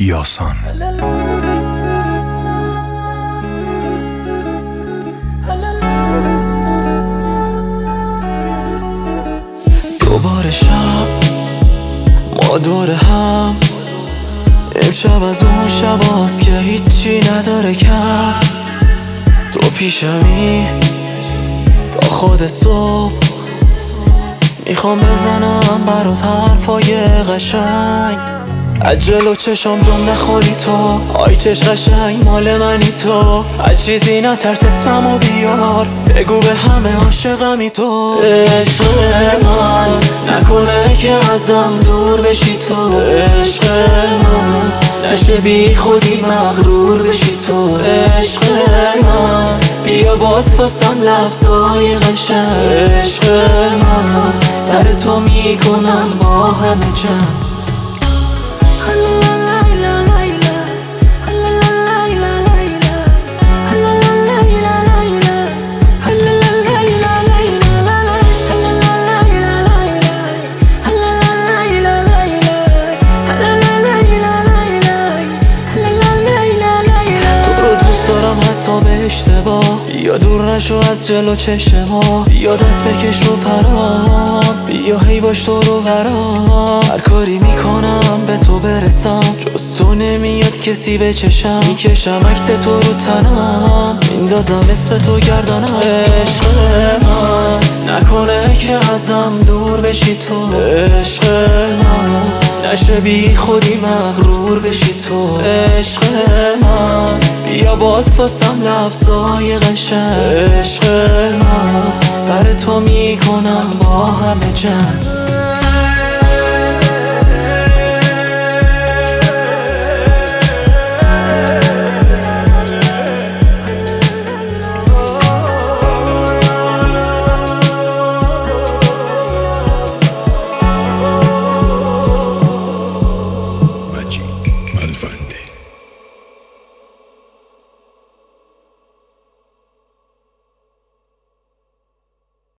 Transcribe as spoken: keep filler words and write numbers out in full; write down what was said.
یاسان. دوباره شب ما دور هم، امشب از اون شباست که هیچی نداره کم. تو پیشمی تا خود صبح، میخوام بزنم برات حرفای قشنگ. از جلو چشام جون نخوری تو، آی چش قشنگ مال منی تو. از چیزی نترس اسممو بیار، بگو به همه عاشقمی تو. عشق من نکنه که ازم دور بشی تو، عشق من نشه بی خودی مغرور بشی تو. عشق من بیا باز واسم لفظای قشنگ. عشق من سر تو میکنم با همه جنگ. به اشتباه بیا دور نشو از جلو چشما، بیا دست بکش رو پرام، بیا هی باش تو رو برام. هر کاری میکنم به تو برسم، جز تو نمیاد کسی به چشم. میکشم عکس تو رو تنم، میندازم اسم تو گردنم. عشق من نکنه که ازم دور بشی تو، عشق من نشه بی خودی مغرور بشی تو. عشق من بیا باز واسم لفظای قشنگ. عشق من سر تو میکنم با همه جنگ.